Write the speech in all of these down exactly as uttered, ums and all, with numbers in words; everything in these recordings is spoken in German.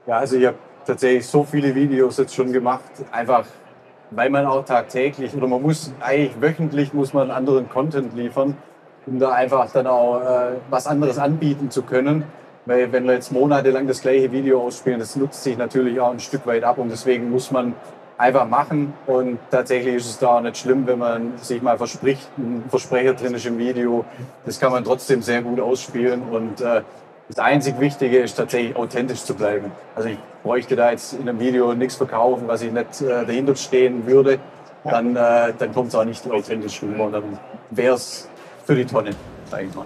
Ja, also ich habe tatsächlich so viele Videos jetzt schon gemacht, einfach weil man auch tagtäglich oder man muss eigentlich wöchentlich muss man anderen Content liefern, um da einfach dann auch äh, was anderes anbieten zu können. Weil wenn wir jetzt monatelang das gleiche Video ausspielen, das nutzt sich natürlich auch ein Stück weit ab und deswegen muss man einfach machen und tatsächlich ist es da auch nicht schlimm, wenn man sich mal verspricht, ein Versprecher drin ist im Video. Das kann man trotzdem sehr gut ausspielen und äh, das einzig Wichtige ist tatsächlich authentisch zu bleiben. Also ich bräuchte da jetzt in einem Video nichts verkaufen, was ich nicht äh, dahinter stehen würde. Dann, äh, dann kommt es auch nicht authentisch rüber und dann wäre es für die Tonne, sage ich mal.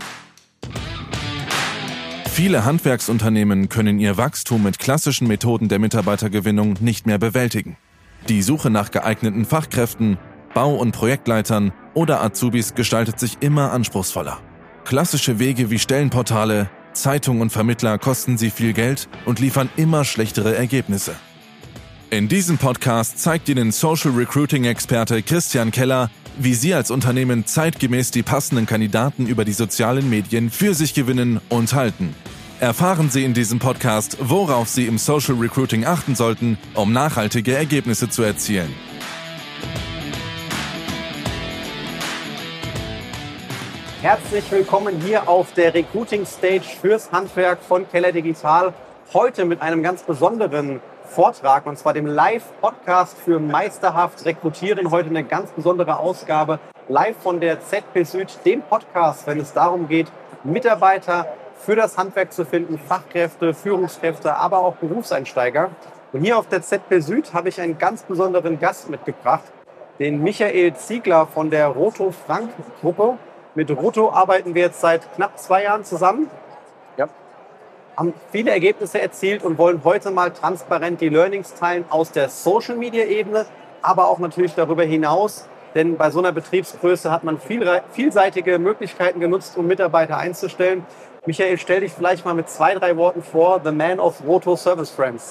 Viele Handwerksunternehmen können ihr Wachstum mit klassischen Methoden der Mitarbeitergewinnung nicht mehr bewältigen. Die Suche nach geeigneten Fachkräften, Bau- und Projektleitern oder Azubis gestaltet sich immer anspruchsvoller. Klassische Wege wie Stellenportale, Zeitung und Vermittler kosten sie viel Geld und liefern immer schlechtere Ergebnisse. In diesem Podcast zeigt Ihnen Social Recruiting-Experte Christian Keller, wie Sie als Unternehmen zeitgemäß die passenden Kandidaten über die sozialen Medien für sich gewinnen und halten. Erfahren Sie in diesem Podcast, worauf Sie im Social Recruiting achten sollten, um nachhaltige Ergebnisse zu erzielen. Herzlich willkommen hier auf der Recruiting Stage fürs Handwerk von Keller Digital. Heute mit einem ganz besonderen Vortrag, und zwar dem Live-Podcast für meisterhaft Rekrutieren. Heute eine ganz besondere Ausgabe, live von der Z P Süd, dem Podcast, wenn es darum geht, Mitarbeiter für das Handwerk zu finden, Fachkräfte, Führungskräfte, aber auch Berufseinsteiger. Und hier auf der Z P Süd habe ich einen ganz besonderen Gast mitgebracht, den Michael Ziegler von der Roto Frank Gruppe. Mit Roto arbeiten wir jetzt seit knapp zwei Jahren zusammen. Ja. Haben viele Ergebnisse erzielt und wollen heute mal transparent die Learnings teilen aus der Social-Media-Ebene, aber auch natürlich darüber hinaus. Denn bei so einer Betriebsgröße hat man viel, vielseitige Möglichkeiten genutzt, um Mitarbeiter einzustellen. Michael, stell dich vielleicht mal mit zwei, drei Worten vor, the man of Roto Service Friends.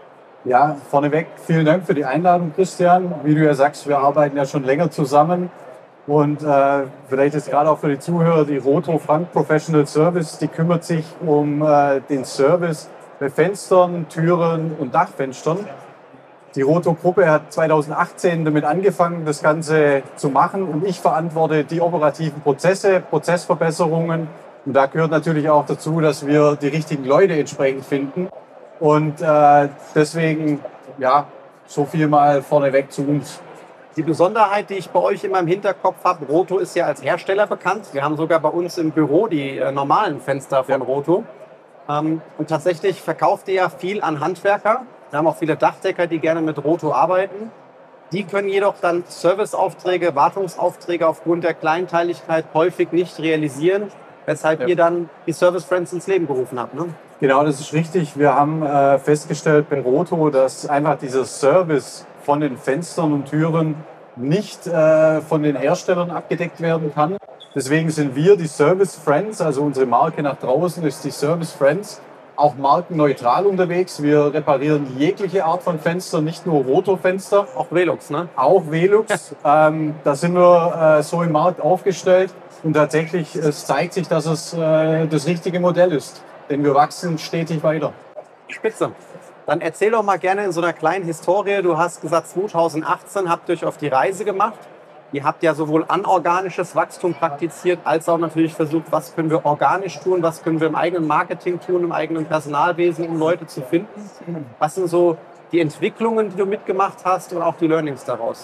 Ja, vorneweg vielen Dank für die Einladung, Christian. Wie du ja sagst, wir arbeiten ja schon länger zusammen. Und äh, vielleicht ist gerade auch für die Zuhörer die Roto Frank Professional Service, die kümmert sich um äh, den Service bei Fenstern, Türen und Dachfenstern. Die Roto-Gruppe hat zweitausendachtzehn damit angefangen, das Ganze zu machen und ich verantworte die operativen Prozesse, Prozessverbesserungen. Und da gehört natürlich auch dazu, dass wir die richtigen Leute entsprechend finden. Und äh, deswegen, ja, so viel mal vorneweg zu uns. Die Besonderheit, die ich bei euch immer im Hinterkopf habe, Roto ist ja als Hersteller bekannt. Wir haben sogar bei uns im Büro die äh, normalen Fenster von ja. Roto. Ähm, und tatsächlich verkauft ihr ja viel an Handwerker. Wir haben auch viele Dachdecker, die gerne mit Roto arbeiten. Die können jedoch dann Serviceaufträge, Wartungsaufträge aufgrund der Kleinteiligkeit häufig nicht realisieren, weshalb ja. ihr dann die Service Friends ins Leben gerufen habt. Ne? Genau, das ist richtig. Wir haben äh, festgestellt bei Roto, dass einfach dieser Service von den Fenstern und Türen nicht äh, von den Herstellern abgedeckt werden kann. Deswegen sind wir die Service Friends, also unsere Marke nach draußen ist die Service Friends, auch markenneutral unterwegs. Wir reparieren jegliche Art von Fenstern, nicht nur Roto-Fenster. Auch Velux, ne? Auch Velux. ähm, da sind wir äh, so im Markt aufgestellt und tatsächlich es zeigt sich, dass es äh, das richtige Modell ist. Denn wir wachsen stetig weiter. Spitze. Dann erzähl doch mal gerne in so einer kleinen Historie. Du hast gesagt, zweitausendachtzehn habt ihr euch auf die Reise gemacht. Ihr habt ja sowohl anorganisches Wachstum praktiziert, als auch natürlich versucht, was können wir organisch tun, was können wir im eigenen Marketing tun, im eigenen Personalwesen, um Leute zu finden. Was sind so die Entwicklungen, die du mitgemacht hast und auch die Learnings daraus?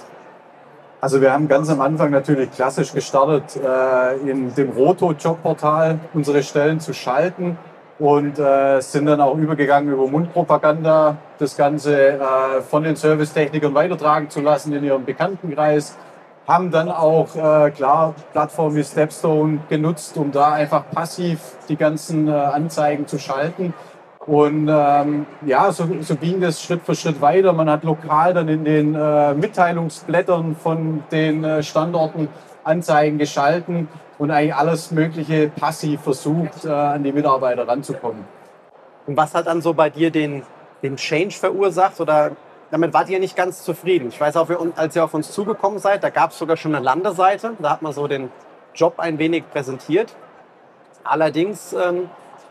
Also wir haben ganz am Anfang natürlich klassisch gestartet, äh, in dem Roto-Jobportal unsere Stellen zu schalten. Und äh, sind dann auch übergegangen über Mundpropaganda, das Ganze äh, von den Servicetechnikern weitertragen zu lassen in ihrem Bekanntenkreis. Haben dann auch, äh, klar, Plattformen wie Stepstone genutzt, um da einfach passiv die ganzen äh, Anzeigen zu schalten. Und ähm, ja, so, so ging das Schritt für Schritt weiter. Man hat lokal dann in den äh, Mitteilungsblättern von den äh, Standorten Anzeigen geschalten und eigentlich alles Mögliche passiv versucht, äh, an die Mitarbeiter ranzukommen. Und was hat dann so bei dir den, den Change verursacht? Oder damit wart ihr nicht ganz zufrieden? Ich weiß auch, als ihr auf uns zugekommen seid, da gab es sogar schon eine Landeseite. Da hat man so den Job ein wenig präsentiert. Allerdings ähm,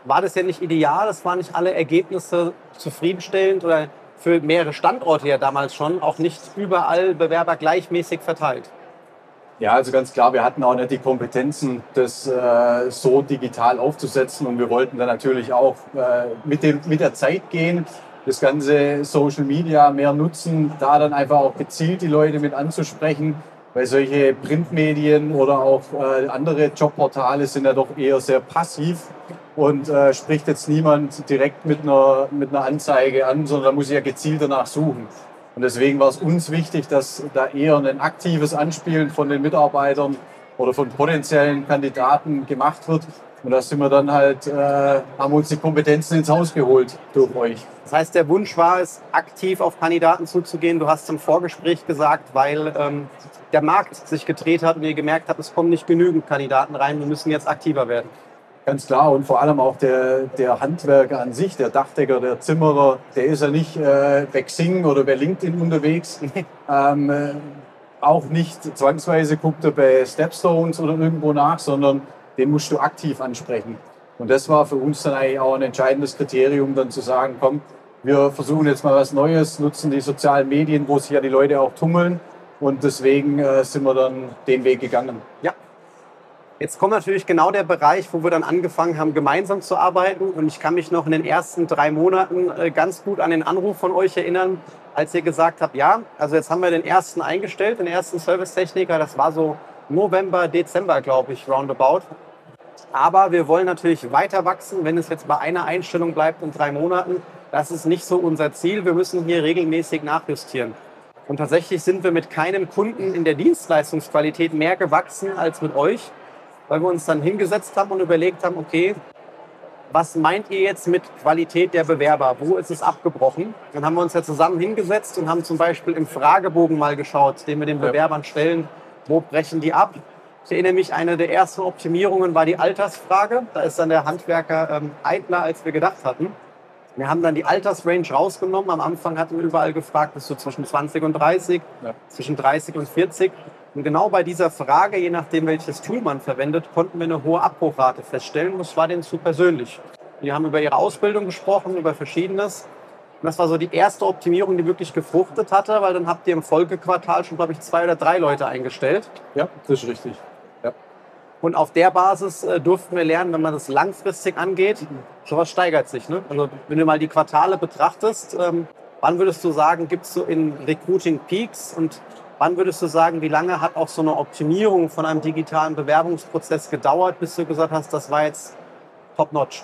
war das ja nicht ideal, es waren nicht alle Ergebnisse zufriedenstellend oder für mehrere Standorte ja damals schon auch nicht überall Bewerber gleichmäßig verteilt. Ja, also ganz klar, wir hatten auch nicht die Kompetenzen, das äh, so digital aufzusetzen und wir wollten dann natürlich auch äh, mit, dem, mit der Zeit gehen, das ganze Social Media mehr nutzen, da dann einfach auch gezielt die Leute mit anzusprechen, weil solche Printmedien oder auch äh, andere Jobportale sind ja doch eher sehr passiv und äh, spricht jetzt niemand direkt mit einer, mit einer Anzeige an, sondern da muss ich ja gezielt danach suchen. Und deswegen war es uns wichtig, dass da eher ein aktives Anspielen von den Mitarbeitern oder von potenziellen Kandidaten gemacht wird. Und da sind wir dann halt, äh, haben uns die Kompetenzen ins Haus geholt durch euch. Das heißt, der Wunsch war es, aktiv auf Kandidaten zuzugehen. Du hast im Vorgespräch gesagt, weil ähm, der Markt sich gedreht hat und ihr gemerkt habt, es kommen nicht genügend Kandidaten rein, wir müssen jetzt aktiver werden. Ganz klar, und vor allem auch der, der Handwerker an sich, der Dachdecker, der Zimmerer, der ist ja nicht äh, bei Xing oder bei LinkedIn unterwegs. ähm, äh, auch nicht zwangsweise guckt er bei Stepstones oder irgendwo nach, sondern den musst du aktiv ansprechen. Und das war für uns dann eigentlich auch ein entscheidendes Kriterium, dann zu sagen, komm, wir versuchen jetzt mal was Neues, nutzen die sozialen Medien, wo sich ja die Leute auch tummeln. Und deswegen äh, sind wir dann den Weg gegangen. Ja. Jetzt kommt natürlich genau der Bereich, wo wir dann angefangen haben, gemeinsam zu arbeiten. Und ich kann mich noch in den ersten drei Monaten ganz gut an den Anruf von euch erinnern, als ihr gesagt habt, ja, also jetzt haben wir den ersten eingestellt, den ersten Servicetechniker. Das war so November, Dezember, glaube ich, roundabout. Aber wir wollen natürlich weiter wachsen, wenn es jetzt bei einer Einstellung bleibt in drei Monaten. Das ist nicht so unser Ziel. Wir müssen hier regelmäßig nachjustieren. Und tatsächlich sind wir mit keinem Kunden in der Dienstleistungsqualität mehr gewachsen als mit euch, weil wir uns dann hingesetzt haben und überlegt haben, okay, was meint ihr jetzt mit Qualität der Bewerber? Wo ist es abgebrochen? Dann haben wir uns ja zusammen hingesetzt und haben zum Beispiel im Fragebogen mal geschaut, den wir den Bewerbern stellen, wo brechen die ab? Ich erinnere mich, eine der ersten Optimierungen war die Altersfrage. Da ist dann der Handwerker ähm, eitler, als wir gedacht hatten. Wir haben dann die Altersrange rausgenommen. Am Anfang hatten wir überall gefragt, bist du zwischen zwanzig und dreißig, ja. zwischen dreißig und vierzig. Und genau bei dieser Frage, je nachdem welches Tool man verwendet, konnten wir eine hohe Abbruchrate feststellen. Und das war denen zu persönlich. Die haben über ihre Ausbildung gesprochen, über Verschiedenes. Und das war so die erste Optimierung, die wirklich gefruchtet hatte, weil dann habt ihr im Folgequartal schon, glaube ich, zwei oder drei Leute eingestellt. Ja, das ist richtig. Ja. Und auf der Basis äh, durften wir lernen, wenn man das langfristig angeht, sowas steigert sich. Ne? Also wenn du mal die Quartale betrachtest, ähm, wann würdest du sagen, gibt es so in Recruiting Peaks und wann würdest du sagen, wie lange hat auch so eine Optimierung von einem digitalen Bewerbungsprozess gedauert, bis du gesagt hast, das war jetzt top-notch?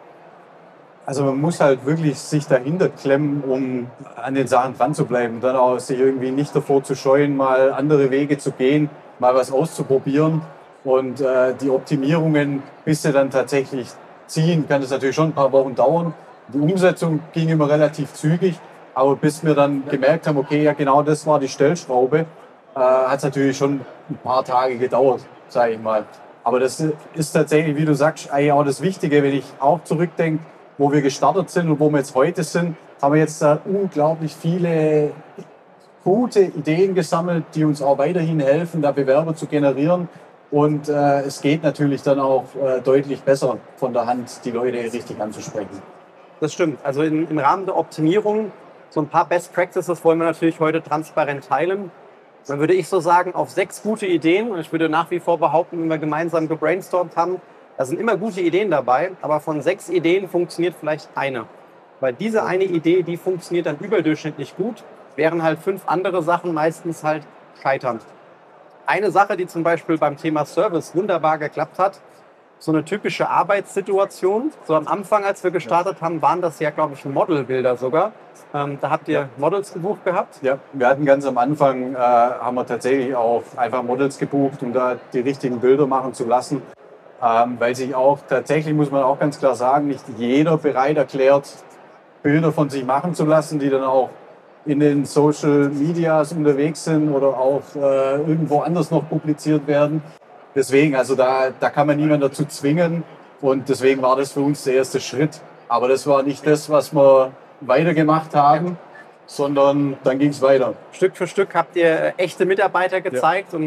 Also man muss halt wirklich sich dahinter klemmen, um an den Sachen dran zu bleiben. Dann auch sich irgendwie nicht davor zu scheuen, mal andere Wege zu gehen, mal was auszuprobieren. Und äh, die Optimierungen, bis sie dann tatsächlich ziehen, kann es natürlich schon ein paar Wochen dauern. Die Umsetzung ging immer relativ zügig. Aber bis wir dann gemerkt haben, okay, ja genau das war die Stellschraube, äh, hat es natürlich schon ein paar Tage gedauert, sage ich mal. Aber das ist tatsächlich, wie du sagst, eigentlich auch das Wichtige, wenn ich auch zurückdenke, wo wir gestartet sind und wo wir jetzt heute sind, haben wir jetzt da unglaublich viele gute Ideen gesammelt, die uns auch weiterhin helfen, da Bewerber zu generieren. Und äh, es geht natürlich dann auch äh, deutlich besser von der Hand, die Leute richtig anzusprechen. Das stimmt. Also in, im Rahmen der Optimierung, so ein paar Best Practices wollen wir natürlich heute transparent teilen. Dann würde ich so sagen, auf sechs gute Ideen, und ich würde nach wie vor behaupten, wenn wir gemeinsam gebrainstormt haben, da sind immer gute Ideen dabei, aber von sechs Ideen funktioniert vielleicht eine. Weil diese eine Idee, die funktioniert dann überdurchschnittlich gut, während halt fünf andere Sachen meistens halt scheitern. Eine Sache, die zum Beispiel beim Thema Service wunderbar geklappt hat, so eine typische Arbeitssituation. So am Anfang, als wir gestartet haben, waren das ja, glaube ich, Modelbilder sogar. Ähm, da habt ihr ja. Models gebucht gehabt? Ja, wir hatten ganz am Anfang, äh, haben wir tatsächlich auch einfach Models gebucht, um da die richtigen Bilder machen zu lassen. Ähm, weil sich auch tatsächlich, muss man auch ganz klar sagen, nicht jeder bereit erklärt, Bilder von sich machen zu lassen, die dann auch in den Social Medias unterwegs sind oder auch äh, irgendwo anders noch publiziert werden. Deswegen, also da, da kann man niemanden dazu zwingen und deswegen war das für uns der erste Schritt. Aber das war nicht das, was wir weitergemacht haben, sondern dann ging es weiter. Stück für Stück habt ihr echte Mitarbeiter gezeigt ja. und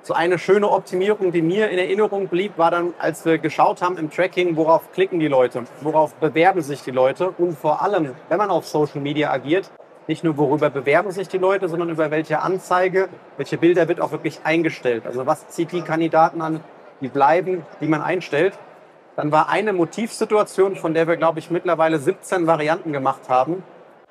So eine schöne Optimierung, die mir in Erinnerung blieb, war dann, als wir geschaut haben im Tracking, worauf klicken die Leute, worauf bewerben sich die Leute und vor allem, wenn man auf Social Media agiert, nicht nur worüber bewerben sich die Leute, sondern über welche Anzeige, welche Bilder wird auch wirklich eingestellt. Also was zieht die Kandidaten an, die bleiben, die man einstellt. Dann war eine Motivsituation, von der wir, glaube ich, mittlerweile siebzehn Varianten gemacht haben.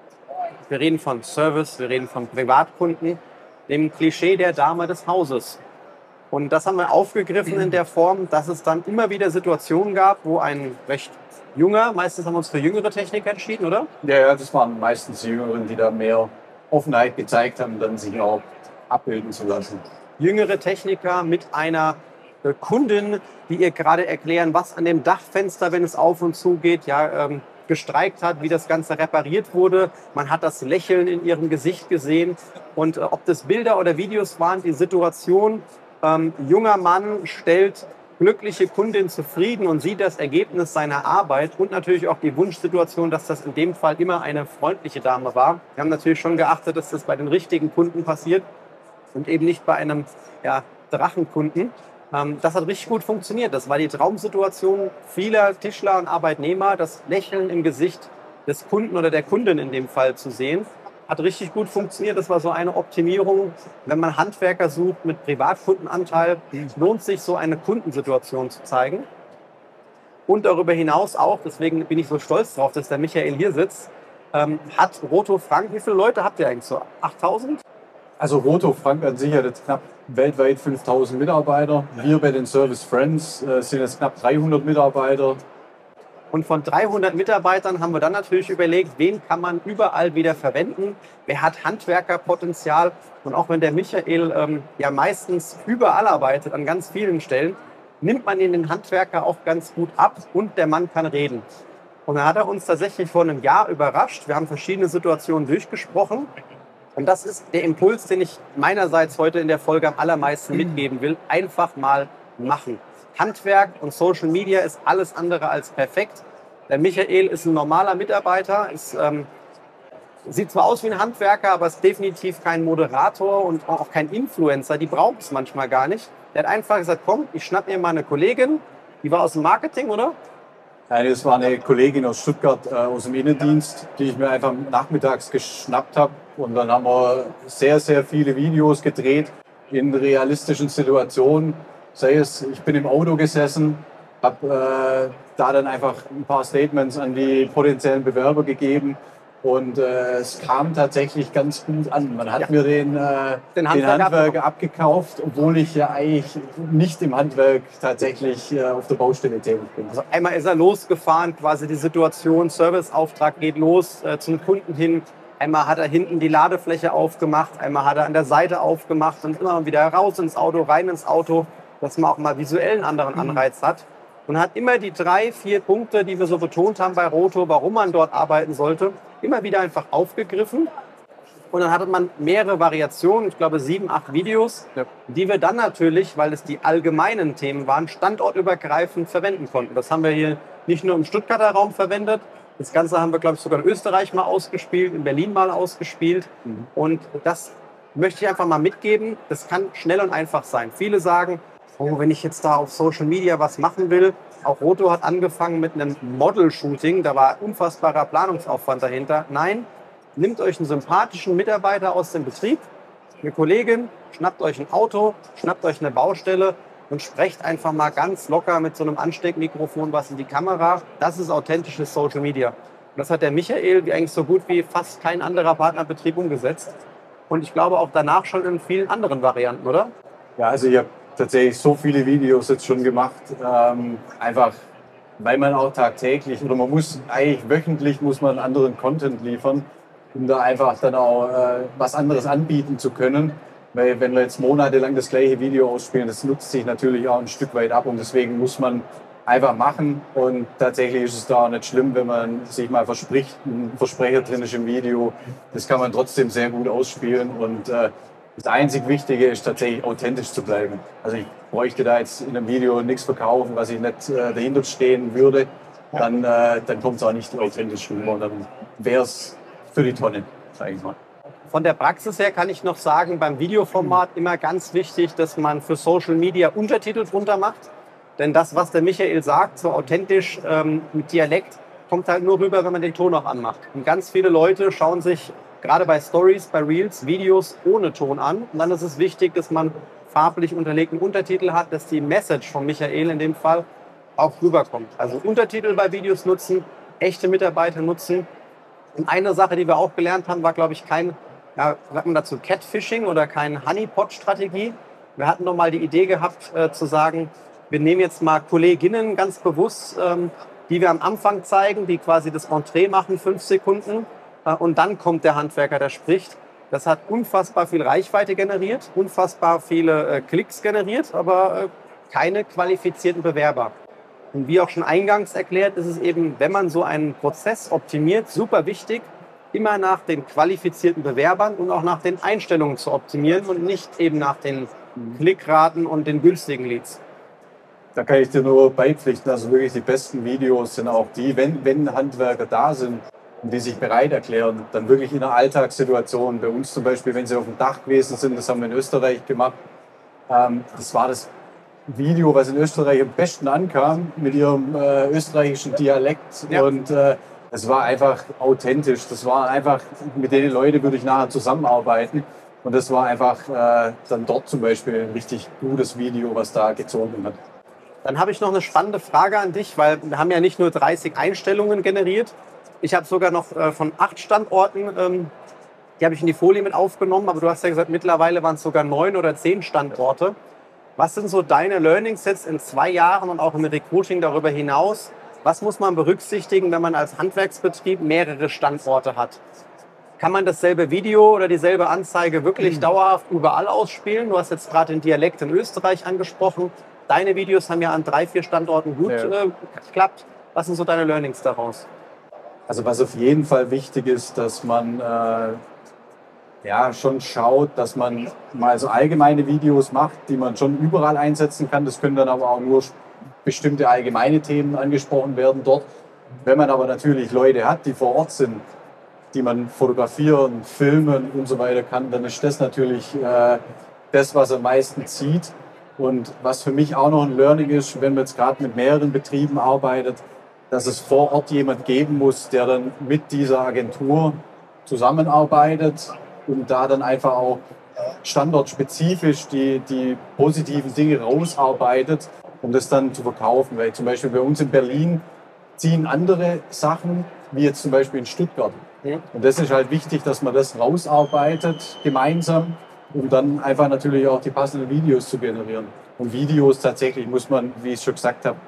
Wir reden von Service, wir reden von Privatkunden, dem Klischee der Dame des Hauses. Und das haben wir aufgegriffen in der Form, dass es dann immer wieder Situationen gab, wo ein recht junger, meistens haben wir uns für jüngere Techniker entschieden, oder? Ja, ja, das waren meistens die Jüngeren, die da mehr Offenheit gezeigt haben, dann sich auch abbilden zu lassen. Jüngere Techniker mit einer äh, Kundin, die ihr gerade erklären, was an dem Dachfenster, wenn es auf und zu geht, ja, ähm, gestreikt hat, wie das Ganze repariert wurde. Man hat das Lächeln in ihrem Gesicht gesehen. Und äh, ob das Bilder oder Videos waren, die Situation, ähm, junger Mann stellt glückliche Kundin zufrieden und sieht das Ergebnis seiner Arbeit und natürlich auch die Wunschsituation, dass das in dem Fall immer eine freundliche Dame war. Wir haben natürlich schon geachtet, dass das bei den richtigen Kunden passiert und eben nicht bei einem ja, Drachenkunden. Ähm, das hat richtig gut funktioniert. Das war die Traumsituation vieler Tischler und Arbeitnehmer, das Lächeln im Gesicht des Kunden oder der Kundin in dem Fall zu sehen. Hat richtig gut funktioniert. Das war so eine Optimierung. Wenn man Handwerker sucht mit Privatkundenanteil, lohnt sich so eine Kundensituation zu zeigen. Und darüber hinaus auch, deswegen bin ich so stolz drauf, dass der Michael hier sitzt, ähm, hat Roto Frank, wie viele Leute habt ihr eigentlich so? achttausend? Also Roto Frank an sich hat jetzt knapp weltweit fünftausend Mitarbeiter. Wir bei den Service Friends äh, sind jetzt knapp dreihundert Mitarbeiter. Und von dreihundert Mitarbeitern haben wir dann natürlich überlegt, wen kann man überall wieder verwenden, wer hat Handwerkerpotenzial. Und auch wenn der Michael ähm, ja meistens überall arbeitet, an ganz vielen Stellen, nimmt man ihn den Handwerker auch ganz gut ab und der Mann kann reden. Und dann hat er uns tatsächlich vor einem Jahr überrascht. Wir haben verschiedene Situationen durchgesprochen. Und das ist der Impuls, den ich meinerseits heute in der Folge am allermeisten mitgeben will. Einfach mal machen. Handwerk und Social Media ist alles andere als perfekt. Der Michael ist ein normaler Mitarbeiter, ist, ähm, sieht zwar aus wie ein Handwerker, aber ist definitiv kein Moderator und auch kein Influencer. Die braucht es manchmal gar nicht. Der hat einfach gesagt, komm, ich schnapp mir mal eine Kollegin, die war aus dem Marketing, oder? Nein, das war eine Kollegin aus Stuttgart, äh, aus dem Innendienst, die ich mir einfach nachmittags geschnappt habe. Und dann haben wir sehr, sehr viele Videos gedreht in realistischen Situationen. Sei es, ich bin im Auto gesessen, habe äh, da dann einfach ein paar Statements an die potenziellen Bewerber gegeben und äh, es kam tatsächlich ganz gut an. Man hat ja. mir den, äh, den Handwerker, den Handwerker abgekauft, obwohl ich ja eigentlich nicht im Handwerk tatsächlich äh, auf der Baustelle tätig bin. Also einmal ist er losgefahren, quasi die Situation, Serviceauftrag geht los äh, zum Kunden hin. Einmal hat er hinten die Ladefläche aufgemacht, einmal hat er an der Seite aufgemacht und immer wieder raus ins Auto, rein ins Auto, dass man auch mal visuell einen anderen Anreiz hat. Und hat immer die drei, vier Punkte, die wir so betont haben bei Roto, warum man dort arbeiten sollte, immer wieder einfach aufgegriffen. Und dann hatte man mehrere Variationen, ich glaube sieben, acht Videos, ja. die wir dann natürlich, weil es die allgemeinen Themen waren, standortübergreifend verwenden konnten. Das haben wir hier nicht nur im Stuttgarter Raum verwendet, das Ganze haben wir, glaube ich, sogar in Österreich mal ausgespielt, in Berlin mal ausgespielt. Mhm. Und das möchte ich einfach mal mitgeben, das kann schnell und einfach sein. Viele sagen, oh, wenn ich jetzt da auf Social Media was machen will, auch Roto hat angefangen mit einem Model-Shooting, da war unfassbarer Planungsaufwand dahinter. Nein, nehmt euch einen sympathischen Mitarbeiter aus dem Betrieb, eine Kollegin, schnappt euch ein Auto, schnappt euch eine Baustelle und sprecht einfach mal ganz locker mit so einem Ansteckmikrofon was in die Kamera. Das ist authentisches Social Media. Und das hat der Michael, wie eigentlich so gut wie fast kein anderer Partnerbetrieb, umgesetzt. Und ich glaube auch danach schon in vielen anderen Varianten, oder? Ja, also ich habe tatsächlich so viele Videos jetzt schon gemacht, ähm, einfach weil man auch tagtäglich oder man muss eigentlich wöchentlich muss man anderen Content liefern, um da einfach dann auch äh, was anderes anbieten zu können. Weil wenn wir jetzt monatelang das gleiche Video ausspielen, das nutzt sich natürlich auch ein Stück weit ab und deswegen muss man einfach machen. Und tatsächlich ist es da auch nicht schlimm, wenn man sich mal verspricht, ein Versprecher drin ist im Video. Das kann man trotzdem sehr gut ausspielen und äh, das einzig Wichtige ist tatsächlich authentisch zu bleiben. Also ich bräuchte da jetzt in einem Video nichts verkaufen, was ich nicht äh, dahinter stehen würde. Dann, äh, dann kommt es auch nicht authentisch rüber und dann wäre es für die Tonne, sage ich mal. Von der Praxis her kann ich noch sagen, beim Videoformat immer ganz wichtig, dass man für Social Media Untertitel drunter macht. Denn das, was der Michael sagt, so authentisch ähm, mit Dialekt, kommt halt nur rüber, wenn man den Ton auch anmacht. Und ganz viele Leute schauen sich gerade bei Stories, bei Reels, Videos ohne Ton an. Und dann ist es wichtig, dass man farblich unterlegten Untertitel hat, dass die Message von Michael in dem Fall auch rüberkommt. Also Untertitel bei Videos nutzen, echte Mitarbeiter nutzen. Und eine Sache, die wir auch gelernt haben, war, glaube ich, kein, ja, sagt man dazu, Catfishing oder keine Honeypot-Strategie. Wir hatten noch mal die Idee gehabt, äh, zu sagen, wir nehmen jetzt mal Kolleginnen ganz bewusst, ähm, die wir am Anfang zeigen, die quasi das Entree machen, fünf Sekunden. Äh, und dann kommt der Handwerker, der spricht. Das hat unfassbar viel Reichweite generiert, unfassbar viele äh, Klicks generiert, aber äh, keine qualifizierten Bewerber. Und wie auch schon eingangs erklärt, ist es eben, wenn man so einen Prozess optimiert, super wichtig, immer nach den qualifizierten Bewerbern und auch nach den Einstellungen zu optimieren und nicht eben nach den Klickraten und den günstigen Leads. Da kann ich dir nur beipflichten, also wirklich die besten Videos sind auch die, wenn, wenn Handwerker da sind und die sich bereit erklären, dann wirklich in einer Alltagssituation. Bei uns zum Beispiel, wenn sie auf dem Dach gewesen sind, das haben wir in Österreich gemacht, ähm, das war das Video, was in Österreich am besten ankam, mit ihrem äh, österreichischen Dialekt. Ja. Und äh, es war einfach authentisch. Das war einfach, mit den Leuten würde ich nachher zusammenarbeiten. Und das war einfach äh, dann dort zum Beispiel ein richtig gutes Video, was da gezogen hat. Dann habe ich noch eine spannende Frage an dich, weil wir haben ja nicht nur dreißig Einstellungen generiert. Ich habe sogar noch äh, von acht Standorten, ähm, die habe ich in die Folie mit aufgenommen, aber du hast ja gesagt, mittlerweile waren es sogar neun oder zehn Standorte. Was sind so deine Learnings jetzt in zwei Jahren und auch im Recruiting darüber hinaus? Was muss man berücksichtigen, wenn man als Handwerksbetrieb mehrere Standorte hat? Kann man dasselbe Video oder dieselbe Anzeige wirklich dauerhaft überall ausspielen? Du hast jetzt gerade den Dialekt in Österreich angesprochen. Deine Videos haben ja an drei, vier Standorten gut ja. äh, geklappt. Was sind so deine Learnings daraus? Also was auf jeden Fall wichtig ist, dass man äh, ja, schon schaut, dass man mal so allgemeine Videos macht, die man schon überall einsetzen kann. Das können dann aber auch nur bestimmte allgemeine Themen angesprochen werden dort. Wenn man aber natürlich Leute hat, die vor Ort sind, die man fotografieren, filmen und so weiter kann, dann ist das natürlich äh, das, was am meisten zieht. Und was für mich auch noch ein Learning ist, wenn man jetzt gerade mit mehreren Betrieben arbeitet, dass es vor Ort jemand geben muss, der dann mit dieser Agentur zusammenarbeitet und da dann einfach auch standortspezifisch die, die positiven Dinge rausarbeitet, um das dann zu verkaufen. Weil zum Beispiel bei uns in Berlin ziehen andere Sachen, wie jetzt zum Beispiel in Stuttgart. Und das ist halt wichtig, dass man das rausarbeitet gemeinsam, um dann einfach natürlich auch die passenden Videos zu generieren. Und Videos tatsächlich muss man, wie ich schon gesagt habe,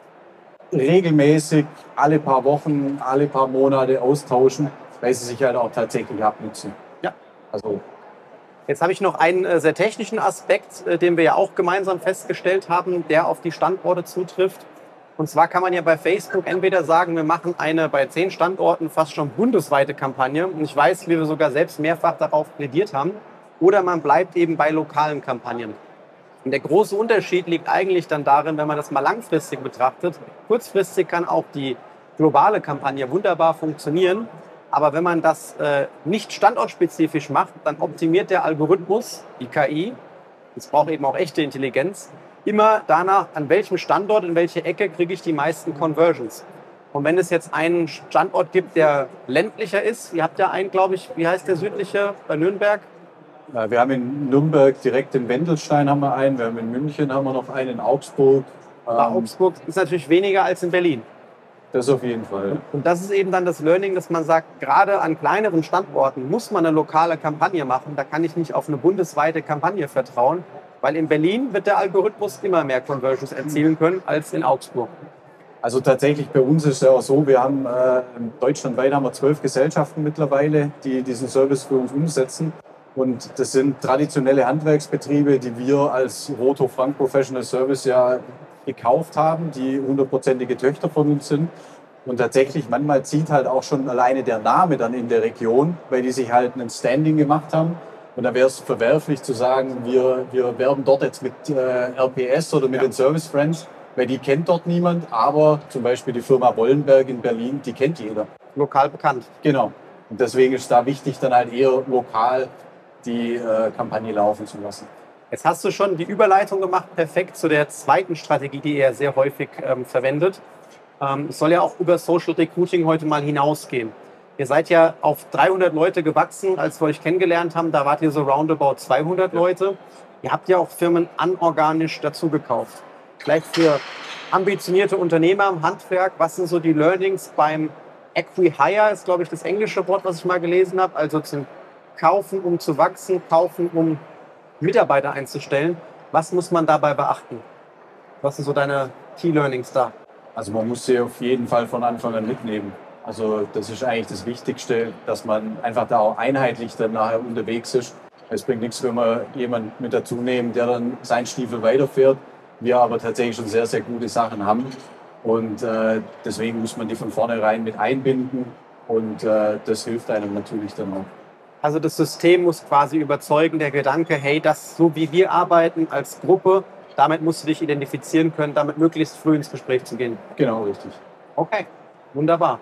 regelmäßig alle paar Wochen, alle paar Monate austauschen, weil sie sich halt auch tatsächlich abnutzen. Ja. Also jetzt habe ich noch einen äh, sehr technischen Aspekt, äh, den wir ja auch gemeinsam festgestellt haben, der auf die Standorte zutrifft. Und zwar kann man ja bei Facebook entweder sagen, wir machen eine bei zehn Standorten fast schon bundesweite Kampagne. Und ich weiß, wie wir sogar selbst mehrfach darauf plädiert haben. Oder man bleibt eben bei lokalen Kampagnen. Und der große Unterschied liegt eigentlich dann darin, wenn man das mal langfristig betrachtet. Kurzfristig kann auch die globale Kampagne wunderbar funktionieren. Aber wenn man das äh, nicht standortspezifisch macht, dann optimiert der Algorithmus, die K I, es braucht eben auch echte Intelligenz, immer danach, an welchem Standort, in welche Ecke kriege ich die meisten Conversions. Und wenn es jetzt einen Standort gibt, der ländlicher ist, ihr habt ja einen, glaube ich, wie heißt der südliche, bei Nürnberg? Ja, wir haben in Nürnberg direkt in Wendelstein haben wir einen, wir haben in München haben wir noch einen, in Augsburg. Aber ähm, Augsburg ist natürlich weniger als in Berlin. Das auf jeden Fall. Und das ist eben dann das Learning, dass man sagt, gerade an kleineren Standorten muss man eine lokale Kampagne machen. Da kann ich nicht auf eine bundesweite Kampagne vertrauen, weil in Berlin wird der Algorithmus immer mehr Conversions erzielen können als in Augsburg. Also tatsächlich bei uns ist es ja auch so, wir haben äh, deutschlandweit haben wir zwölf Gesellschaften mittlerweile, die diesen Service für uns umsetzen. Und das sind traditionelle Handwerksbetriebe, die wir als Roto Frank Professional Service ja gekauft haben, die hundertprozentige Töchter von uns sind. Und tatsächlich, manchmal zieht halt auch schon alleine der Name dann in der Region, weil die sich halt ein Standing gemacht haben. Und da wäre es verwerflich zu sagen, wir, wir werben dort jetzt mit äh, R P S oder mit ja. den Service Friends, weil die kennt dort niemand. Aber zum Beispiel die Firma Wollenberg in Berlin, die kennt jeder. Lokal bekannt. Genau. Und deswegen ist es da wichtig, dann halt eher lokal die äh, Kampagne laufen zu lassen. Jetzt hast du schon die Überleitung gemacht, perfekt zu der zweiten Strategie, die ihr sehr häufig ähm, verwendet. Ähm, es soll ja auch über Social Recruiting heute mal hinausgehen. Ihr seid ja auf dreihundert Leute gewachsen, als wir euch kennengelernt haben. Da wart ihr so roundabout zweihundert ja. Leute. Ihr habt ja auch Firmen anorganisch dazu gekauft. Vielleicht für ambitionierte Unternehmer im Handwerk, was sind so die Learnings beim Acquihire, ist glaube ich das englische Wort, was ich mal gelesen habe. Also zum Kaufen, um zu wachsen, kaufen, um Mitarbeiter einzustellen. Was muss man dabei beachten? Was sind so deine Key Learnings da? Also man muss sie auf jeden Fall von Anfang an mitnehmen. Also das ist eigentlich das Wichtigste, dass man einfach da auch einheitlich dann nachher unterwegs ist. Es bringt nichts, wenn wir jemanden mit dazu nehmen, der dann seinen Stiefel weiterfährt. Wir aber tatsächlich schon sehr, sehr gute Sachen haben. Und äh, deswegen muss man die von vornherein mit einbinden. Und äh, das hilft einem natürlich dann auch. Also das System muss quasi überzeugen, der Gedanke, hey, das so wie wir arbeiten als Gruppe, damit musst du dich identifizieren können, damit möglichst früh ins Gespräch zu gehen. Genau, richtig. Okay, wunderbar.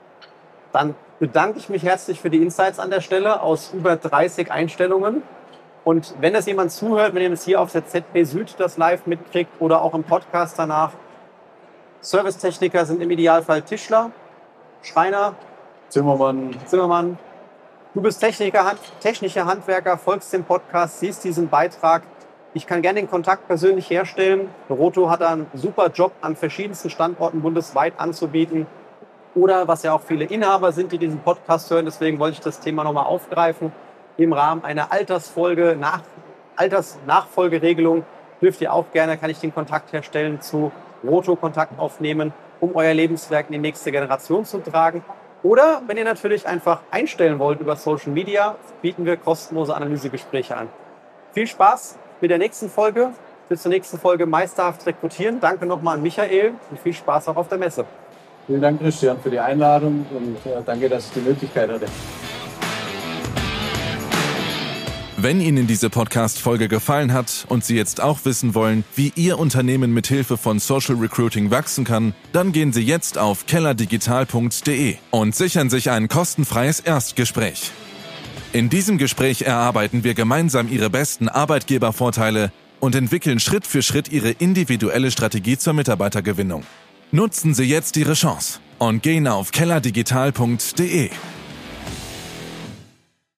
Dann bedanke ich mich herzlich für die Insights an der Stelle aus über dreißig Einstellungen. Und wenn das jemand zuhört, wenn ihr das hier auf der Z P Süd das live mitkriegt oder auch im Podcast danach, Servicetechniker sind im Idealfall Tischler, Schreiner, Zimmermann, Zimmermann. Du bist Techniker, Hand, technischer Handwerker, folgst dem Podcast, siehst diesen Beitrag. Ich kann gerne den Kontakt persönlich herstellen. Roto hat einen super Job an verschiedensten Standorten bundesweit anzubieten. Oder was ja auch viele Inhaber sind, die diesen Podcast hören. Deswegen wollte ich das Thema nochmal aufgreifen. Im Rahmen einer Altersfolge, nach, Altersnachfolgeregelung dürft ihr auch gerne, kann ich den Kontakt herstellen, zu Roto Kontakt aufnehmen, um euer Lebenswerk in die nächste Generation zu tragen. Oder wenn ihr natürlich einfach einstellen wollt über Social Media, bieten wir kostenlose Analysegespräche an. Viel Spaß mit der nächsten Folge. Bis zur nächsten Folge Meisterhaft Rekrutieren. Danke nochmal an Michael und viel Spaß auch auf der Messe. Vielen Dank, Christian, für die Einladung und äh, danke, dass ich die Möglichkeit hatte. Wenn Ihnen diese Podcast-Folge gefallen hat und Sie jetzt auch wissen wollen, wie Ihr Unternehmen mit Hilfe von Social Recruiting wachsen kann, dann gehen Sie jetzt auf kellerdigital punkt de und sichern sich ein kostenfreies Erstgespräch. In diesem Gespräch erarbeiten wir gemeinsam Ihre besten Arbeitgebervorteile und entwickeln Schritt für Schritt Ihre individuelle Strategie zur Mitarbeitergewinnung. Nutzen Sie jetzt Ihre Chance und gehen auf kellerdigital punkt de.